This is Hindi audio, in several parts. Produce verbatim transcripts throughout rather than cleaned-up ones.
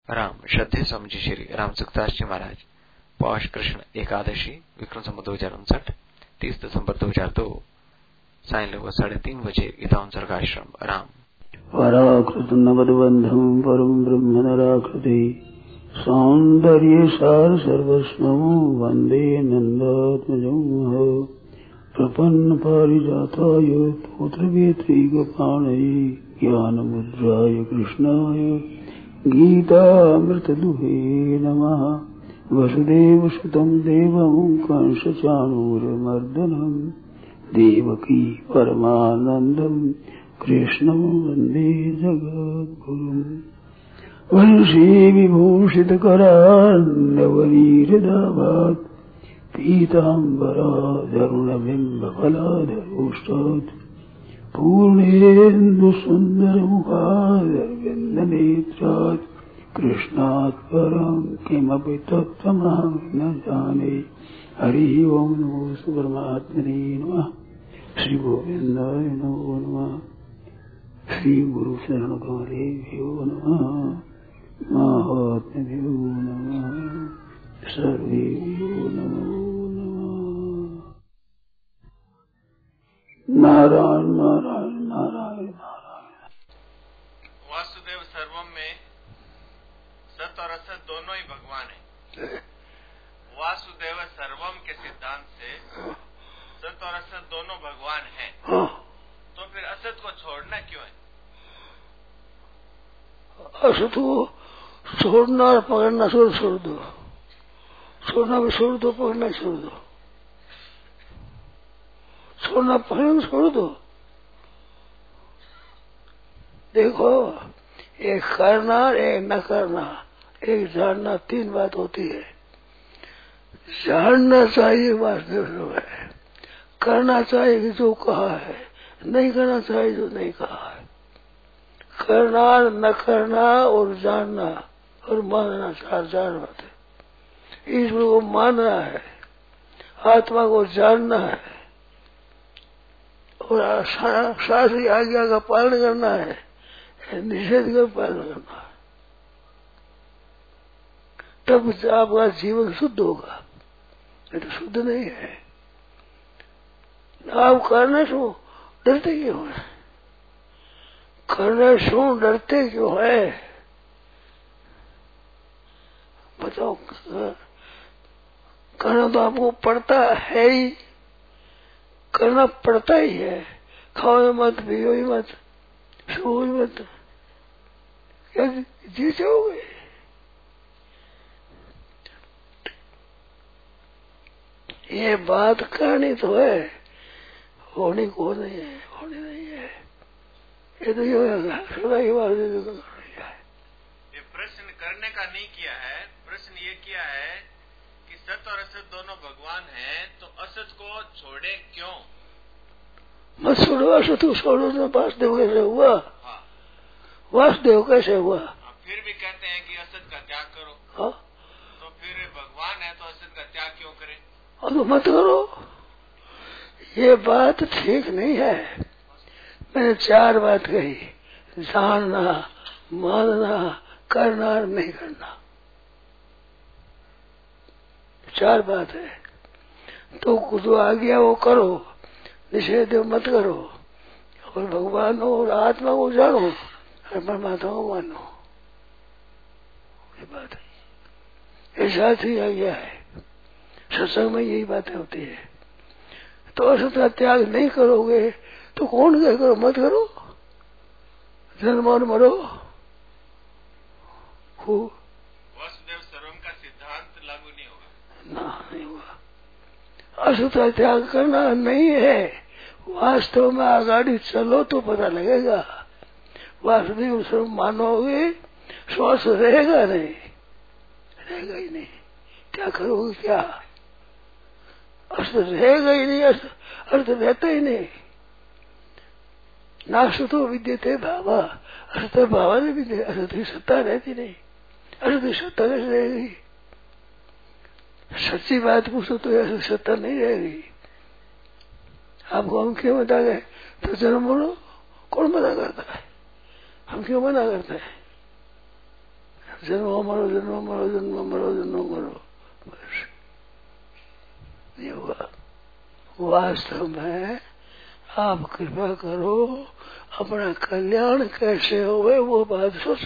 राम श्रद्धे स्वामी जी श्री राम सुखदास जी महाराज पौष कृष्ण एकादशी विक्रम संवत दो हजार उनसठ तीस दिसंबर दो हजार दो साय लगभग साढ़े तीन बजे गीता सर्गाश्रम राम पराकृत नवदबंधम परम ब्रह्म नराकृति सौंदर्य सार सर्वस्वम वंदे नंदात्मजं प्रपन्न पारिजाताय पुत्रवेत्रीगपाणये ज्ञानमुद्राय कृष्णाय गीतामृतदुहे नमः। वसुदेवसुतं देवं कंसचाणूरमर्दनं देवकी परमानन्दं कृष्णं वन्दे जगद्गुरुम्। वंशी विभूषितकरान्नवनीरदाभात् पीताम्बराधरुणबिम्बफलाधरोष्टात् पूर्णेन्दुसुन्दरमुखादरविन्दनेत्रात् कृष्णात् परं किमपि तत्त्वमहं न जाने। हरिः ओं नमो परमात्मने नमः। श्री गोविन्दाय नमो नमः। श्री गुरु शरण कमलेभ्यो नमः। महात्म्यभ्यो नमः। सर्वेभ्यो नमो नमः। नारायण नारायण नारायण नारायण। वासुदेव सर्वम में सत और असत दोनों ही भगवान हैं। वासुदेव सर्वम के सिद्धांत से सत और असत दोनों भगवान हैं। तो फिर असत को छोड़ना क्यों है? असत को छोड़ना और पकड़ना छोड़ छोड़ दो। छोड़ना भी छोड़ दो, पकड़ना छोड़ दो। छोड़ना पकड़ना छोड़ दो। देखो, एक करना, एक न करना, एक जानना, तीन बात होती है। जानना चाहिए वास्तव में है, करना चाहिए कि जो कहा है, नहीं करना चाहिए जो नहीं कहा है। करना, न करना और जानना और मानना, चार चार बातें। ईश्वर को मानना है, आत्मा को जानना है और शास्त्रीय आज्ञा का पालन करना है, निषेध का पालन करना है। तब आपका जीवन शुद्ध होगा, नहीं तो शुद्ध नहीं है। आप करने से डरते क्यों है? करने से डरते क्यों है? बताओ। करना तो आपको पड़ता है ही, करना पड़ता ही है। खाओ मत, पियो ही मत, सो ही मत, क्या जी जाओगे? ये बात करनी तो है, होनी को नहीं है, होनी नहीं है। ये तो ये सदा की बात है। ये प्रश्न करने का नहीं किया है, प्रश्न ये किया है कि सत और असत दोनों भगवान हैं, तो असत को छोड़े क्यों? मत छोड़ो असत को, छोड़ो तो वासुदेव कैसे हुआ? हाँ। वासुदेव कैसे हुआ? हाँ, फिर भी कहते हैं कि असत का त्याग करो। हाँ, तो फिर भगवान है तो असत का त्याग क्यों करें? तो मत करो। ये बात ठीक नहीं है। मैंने चार बात कही, जानना, मानना, करना और नहीं करना, चार बात है। तो जो आ गया वो करो, निषेध मत करो, और भगवान और आत्मा को जानो और परमात्मा को मानो। ये बात है, ऐसा ही आ गया है। सत्संग में यही बातें होती है। तो असत का त्याग नहीं करोगे तो कौन कहे करो मत करो, जन्म और मरो। वासुदेव सर्वम का सिद्धांत लागू नहीं होगा ना, नहीं होगा। असत का त्याग करना नहीं है। वास्तव में आगाड़ी चलो तो पता लगेगा। वासुदेव सर्व मानोगे, श्वास रहेगा नहीं, रहेगा ही नहीं। क्या करोगे? क्या अर्थ रहेगा ही नहीं, अर्थ अर्थ रहता ही नहीं। नासतो विद्यते भावा, अर्थ भावा नहीं विद्य, अर्थ की सत्ता रहती नहीं। अर्थ की सत्ता कैसे रहेगी? सच्ची बात पूछो तो ऐसी सत्ता नहीं रहेगी। आपको हम क्यों बता गए तो जन्म बोलो, कौन मना करता है? हम क्यों मना करते हैं? जन्मो मरो जन्मो मरो जन्मो मरो जन्मो मरो, बस ये हुआ। वास्तव में आप कृपा करो, अपना कल्याण कैसे होवे वो बात सोचो।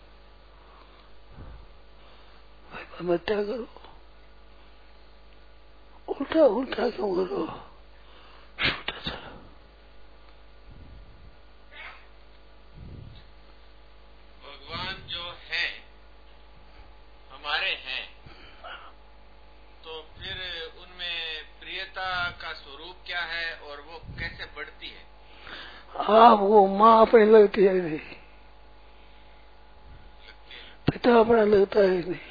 भाई मत क्या करो, उल्टा उल्टा क्यों करो, छूटा चलो। भगवान जो है हमारे हैं, तो फिर उनमें प्रियता का स्वरूप क्या है और वो कैसे बढ़ती है? आप वो माँ अपनी लगती है नहीं, पिता अपना लगता है नहीं,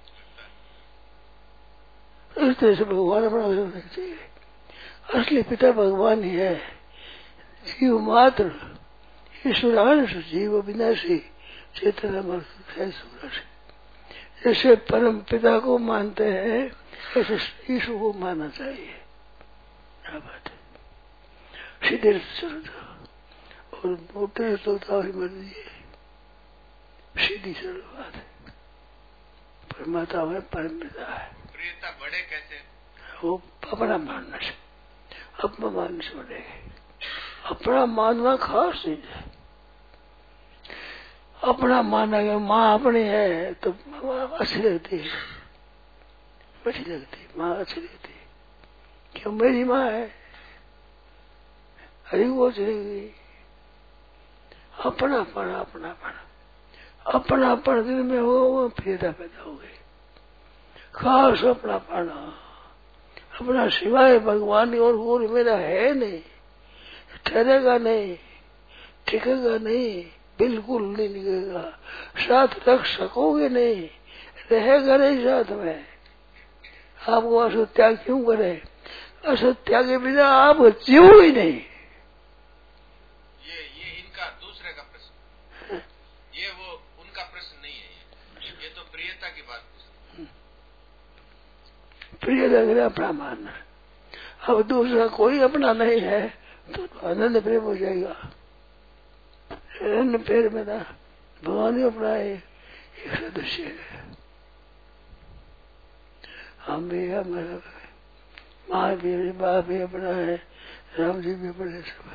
इस तरह से भगवान अपना लगना चाहिए। असली पिता भगवान ही है। जीव मात्र ईश्वरांश जीव विनाशी चेतन अमर है सूरज। जैसे परम पिता को मानते हैं ऐसे ईश्वर को मानना चाहिए। क्या बात है, सीधे चल जाओ और मोटे चलता ही मर्जी है, सीधी सरल बात है। परमात्मा है, परम पिता है। प्रियता बढ़े कैसे? वो अपना मानना से, अपना मानने से बढ़ेगी। अपना मानना खास चीज है। अपना मानना कि माँ अपनी है तो अच्छी लगती है, अच्छी लगती है, माँ अच्छी लगती है, क्यों मेरी माँ है, हरी वो चलेगी। अपनापन अपनापन अपनापन दिल में हो, वो प्रियता पैदा हो गई। खास अपनापन, अपना सिवाय भगवान और और मेरा है नहीं, ठहरेगा नहीं, टिकेगा नहीं, बिल्कुल नहीं निकलेगा, साथ रख सकोगे नहीं, रहेगा नहीं साथ में। आपको असत त्याग क्यों करे? असत त्याग के बिना आप जीव ही नहीं। ये ये इनका दूसरे का प्रश्न, ये वो उनका प्रश्न नहीं है। ये ये तो प्रियता की बात पूछती। प्रियता के अपना मानना। अब दूसरा कोई अपना नहीं है तो आनंद प्रेम हो जाएगा। पैर में ना भगवान ही अपना है, एक सदस्य है। हम भी हमारा माँ भी, बाप भी अपना है, राम जी भी अपने, सब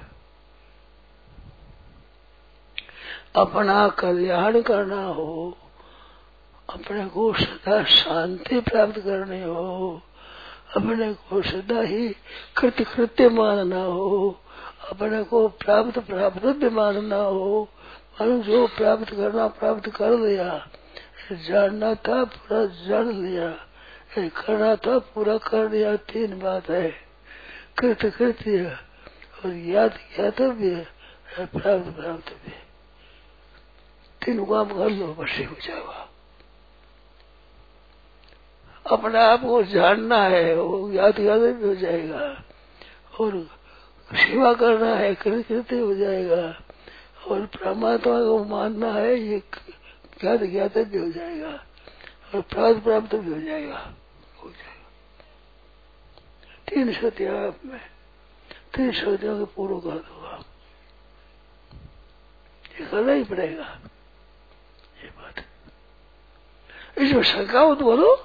अपना कल्याण करना हो, अपने को सदा शांति प्राप्त करनी हो, अपने को सदा ही कृत्य कृत्य मानना हो, अपने को प्राप्त प्राप्त भी मानना हो। मानो जो प्राप्त करना प्राप्त कर लिया, जानना था पूरा जान लिया, करना था पूरा कर लिया। तीन बात है, कृत्य कृत्य और याद ज्ञातव्य है, प्राप्त प्राप्त भी। तीन काम कर लो बस हो जाएगा। अपने आप को जानना है, वो याद ज्ञातव्य हो जाएगा, और सेवा करना है, कृत्य हो जाएगा, और परमात्मा को मानना है, ये ज्ञात ज्ञात भी हो जाएगा, और प्राप्त प्राप्त भी हो जाएगा, हो जाएगा। तीन सत्या में, तीन सत्यों के पूर्व का होगा, ये करना ही पड़ेगा। ये बात इसमें शंका हो तो बोलो,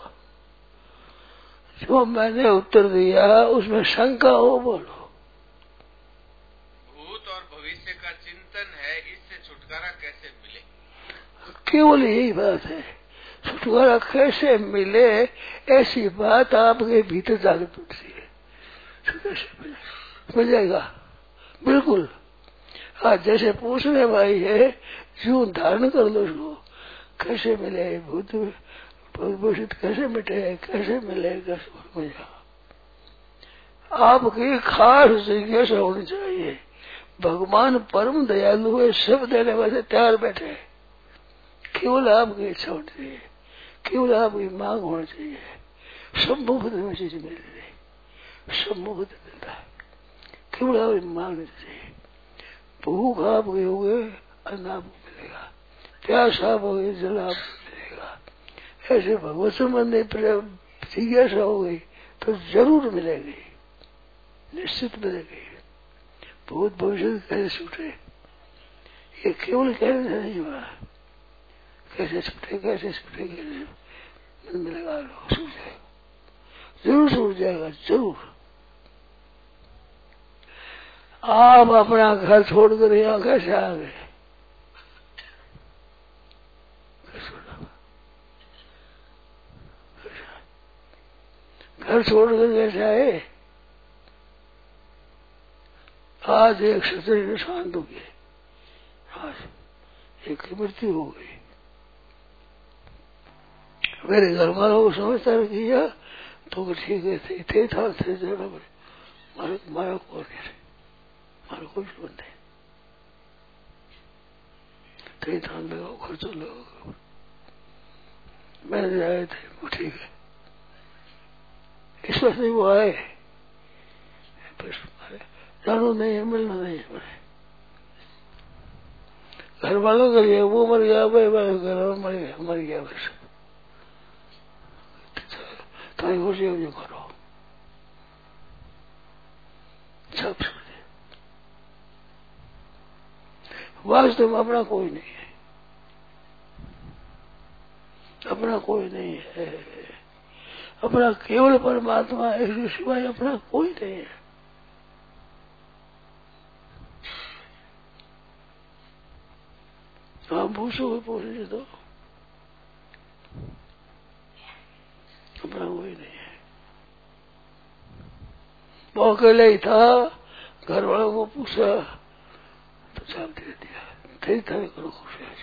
जो मैंने उत्तर दिया उसमें शंका हो बोलो। और भविष्य का चिंतन है, इससे छुटकारा कैसे मिले? केवल यही बात है, छुटकारा कैसे मिले, ऐसी बात आपके भीतर जागृत उठती है। कैसे मिले? मिल जाएगा बिल्कुल। आज जैसे पूछने भाई है, जो धारण कर लो उसको, कैसे मिले भूत भूषित, कैसे मिटे, कैसे मिले, कैसे मिलेगा। आपकी खास जिज्ञासा होनी चाहिए। भगवान परम दयालु है, सब देने वाले तैयार बैठे, केवल आपकी इच्छा होनी चाहिए, केवल आपकी मांग होनी चाहिए। सब मुफ्त में चीज मिल रही, सब मुफ्त मिलता है, केवल आपकी मांगनी चाहिए। भूख आपकी हो गए, अन्न आपको मिलेगा, प्यास आप हो गई, जल आपको मिलेगा। ऐसे भगवत संबंधी जिज्ञासा हो गई तो जरूर मिलेगी, निश्चित मिलेगी। भूत भविष्य कैसे छूटे, ये केवल कहने से नहीं हुआ, कैसे छूटे कैसे छूटे कैसे मन में लगा लो, छूट जाएगा, जरूर छूट जाएगा, जरूर। आप अपना घर छोड़कर यहाँ कैसे आ गए? घर छोड़कर कैसे आए? आज एक क्षत्रिय शांत हो गए, आज एक की मृत्यु हो गई। मेरे घर वालों को समझदार किया तो ठीक है, थे, थे था थे जरा मारा मारा कौन है, मारा कोई बंद है, कहीं थान लगाओ, खर्चो लगाओ, मैंने आए थे वो ठीक है। इस वक्त वो आए, जानो नहीं है, मिलना नहीं है, मेरे घर वालों के लिए वो मर गया, भाई भाई घर मर गया, मर गया बस, तुम्हारी खुशी हो जो करो, सब सुने। वास्तव में अपना कोई नहीं है, अपना कोई नहीं है, अपना केवल परमात्मा है, इसके सिवाय अपना कोई नहीं है। तो आप पूछोगे पूछिए तो अपना कोई नहीं है। वो अकेले ही था, घर वालों को पूछा तो जवाब दे दिया, थे था करो खुश है।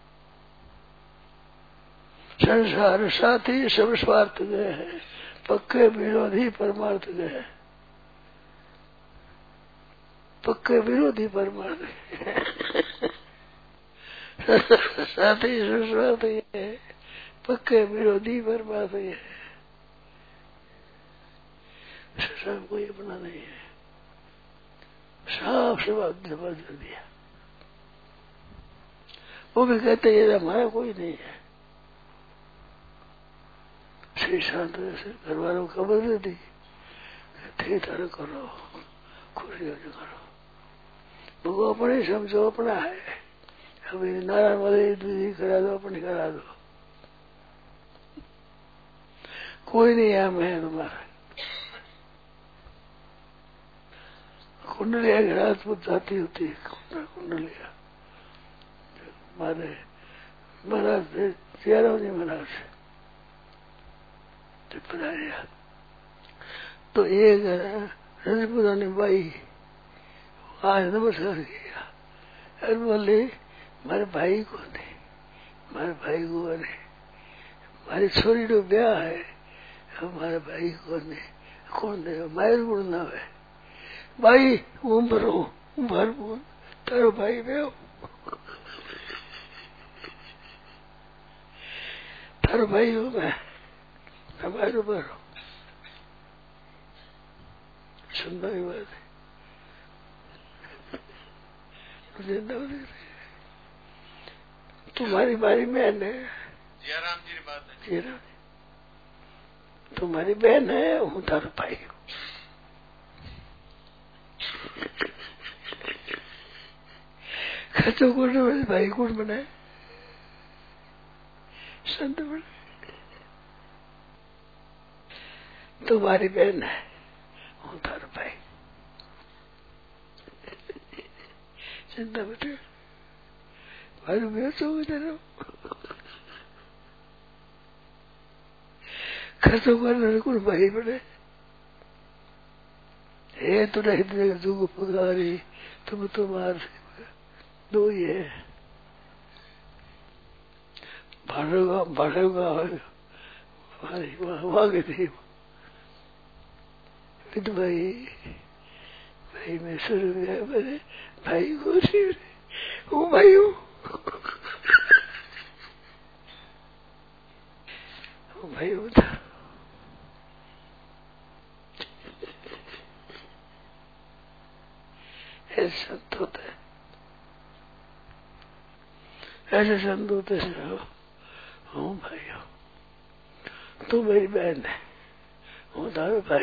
संसार साथी सब स्वार्थ गए हैं, पक्के विरोधी परमार्थ गए, पक्के विरोधी परमार्थ साथी सब स्वार्थ गए, पक्के विरोधी परमार्थ गए। सब कोई अपना नहीं है, साफ सब जवाब दे दिया। वो भी कहते हैं हमारा कोई नहीं है। श्री शांत से घर वालों को खबर दे दी, थे तारे करो, खुशी हो जो करो, वो अपने समझो अपना है। अभी नारायण वाले विधि करा दो, अपनी करा दो, कोई नहीं है, मैं तुम्हारा। कुंडलिया की रात को जाती होती है, कुंडलिया हमारे महाराज थे, तेरह जी महाराज पधारिया तो एक रजपुरानी बाई आज नमस्कार किया, अरे बोले मारे भाई को दे, मारे भाई को ने मारी छोरी नो ब्याह है, हमारे भाई को ने कौन दे, मायर गुण ना है भाई, उम्र भरपूर तारो भाई ब्याह, तारो भाई हो मैं हमारे ऊपर सुनना ही बात है। तुम्हारी बारी बहन है, जयराम जी बात है, जयराम तुम्हारी बहन है, हूँ तारो भाई हूँ। खर्चो करने वाले भाई कौन बनाए? संत बने। तुम्हारी बहन है, हूँ तारो भाई, चिंता बेटे भाई मैं तो तेरा खर्चो करने कौन भाई बने? हे तो नहीं देगा तू पुकारी, तुम तुम्हार दो ही है, भाड़ेगा भाड़ेगा वहां गए थे विद भाई, भाई मैं सुर गया मेरे भाई को हूँ, भाई हूँ भाई हूँ था। ऐसे संत होते हैं, ऐसे संत होते हैं, हूँ भाई हूँ, तू मेरी बहन है, हूँ तारो भाई।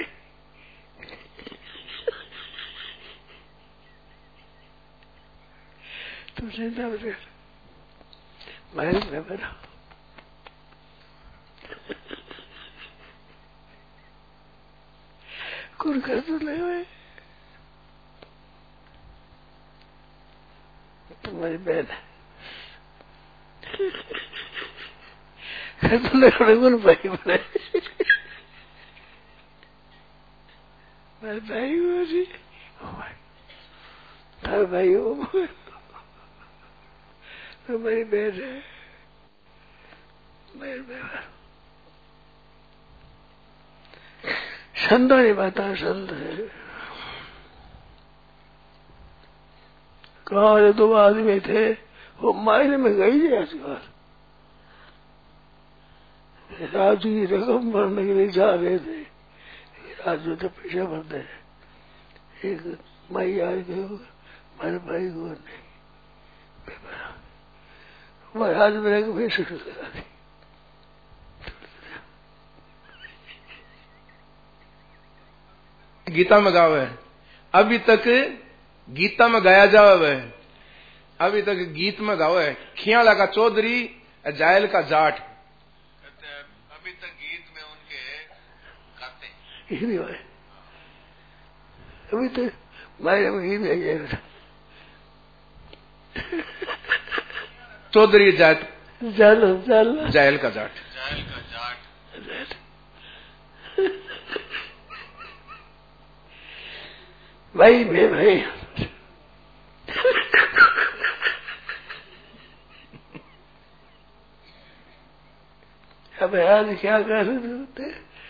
तू चिंता मत कर, महल में मेरा कौन कर तो नहीं हुए तुम्हारी बहन है तुमने कौन भाई बने मेरे भाई हो जी तार भाई हो मेरी बहन है मेरी बहन संतों ने बता संत है कहा जो दो आदमी थे वो मायने में गई है आजकल राजू की रकम भरने के लिए जा रहे थे राजू तो पैसे भरते हैं एक माई आ गए मेरे भाई को नहीं मैं आज मेरे को भी शुरू लगा दी गीता में गावे अभी तक गीता में गाया जावे अभी तक गीत में गावे खियाला का चौधरी जायल का जाट अभी तक गीत में उनके गाते यही है अभी तक मायने में गीत गाया चौधरी जाट जाल जाल जायल का जाट जायल का जाट भाई मैं भाई अब आज क्या कर रहे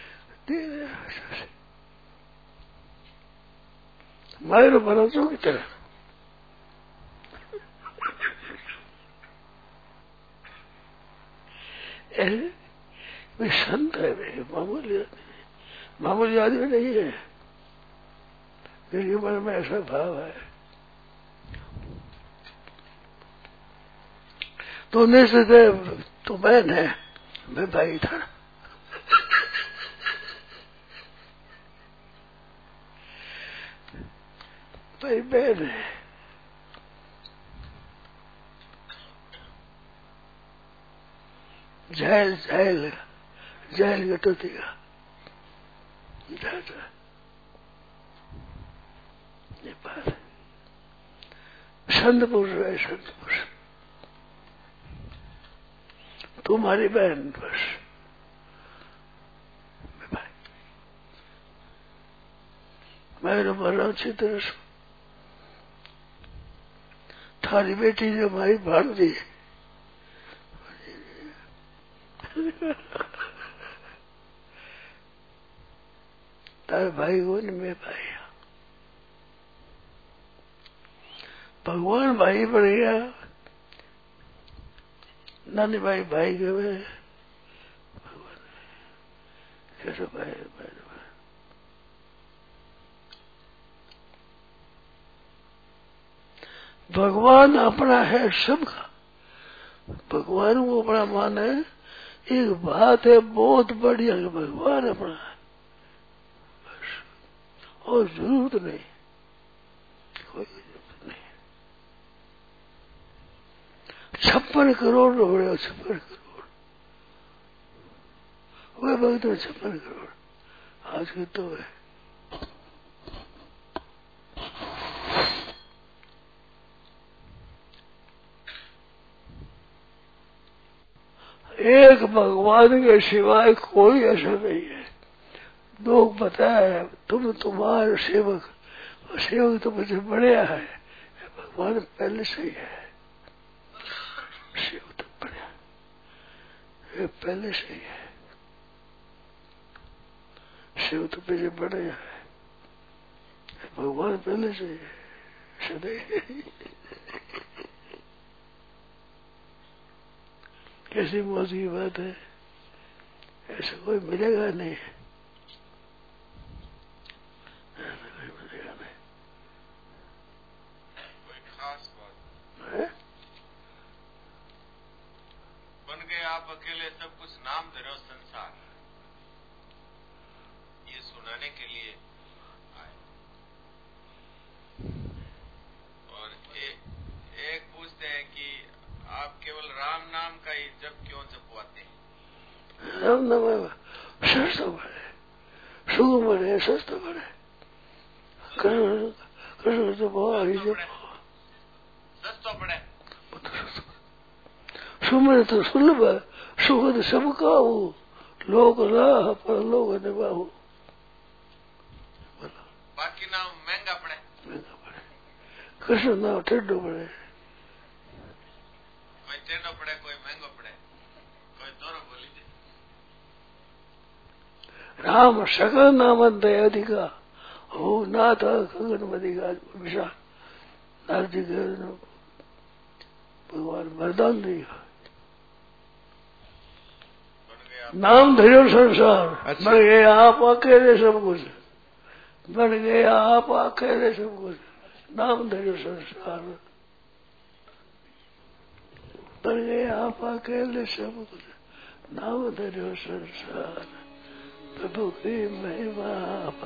मायरो भरोसों की तरह वे संत है वे मामूली आदमी मामूली आदमी नहीं है मेरे मन में ऐसा भाव है तो निश्चित तो बहन है मैं भाई था भाई बहन है झैल झैल झैल गटोती का ये बात है संत पुरुष है संत पुरुष तुम्हारी बहन बस मैं भाई मैं तो मर रहा अच्छी तरह से थारी बेटी जो हमारी भांजी है तारे भाई को नहीं मैं भाई भगवान भाई बन गया नानी भाई भाई के वे भगवान कैसे भाई भाई भगवान अपना है सबका भगवान को अपना मान है एक बात है बहुत बढ़िया कि भगवान अपना है बस और जरूरत नहीं कोई जरूरत नहीं छप्पन करोड़ रुपये छप्पन करोड़ वह भक्त में छप्पन करोड़ आज के तो है एक भगवान के सिवाय कोई ऐसा नहीं है लोग बताया तुम तुम्हारे सेवक और सेवक तो मुझे बढ़िया है भगवान पहले से ही है सेवक तो बढ़िया ये पहले से ही है सेवक तो मुझे बढ़िया है भगवान पहले से ही है सदैव कैसी मौज की बात है ऐसा कोई मिलेगा नहीं ऐसा कोई मिलेगा नहीं कोई खास बात है? बन गए आप अकेले सब कुछ नाम दे रहे हो संसार ये सुनाने के लिए आए और ए, एक पूछते हैं कि आप केवल राम नाम राम नाम सस्ता पड़े, सुख बढ़े, सस्ता बढ़े। कृष्ण कृष्ण तो बहुत ही जब सस्ता पड़े, सुमर तो सुलभ, सुख तो सबका हो, लोक राह पर लोग निभाओ। बाकी नाम महंगा पड़े, महंगा पड़े। कृष्ण नाम टेढ़ो पड़े, कोई टेढ़ो पड़े, कोई महंगो पड़े, कोई दोनों बोली दे। राम सकल नाम दया अधिका हो, नाथ खगन मदिका विशाल। नाथ जी के भगवान वरदान दिया, नाम धरो संसार। अच्छा। बन गए आप अकेले सब कुछ, बन गए आप अकेले सब कुछ। नाम धरो संसार, बन गए आप अकेले सब कुछ। नाम धरो संसार, प्रभु की महिमा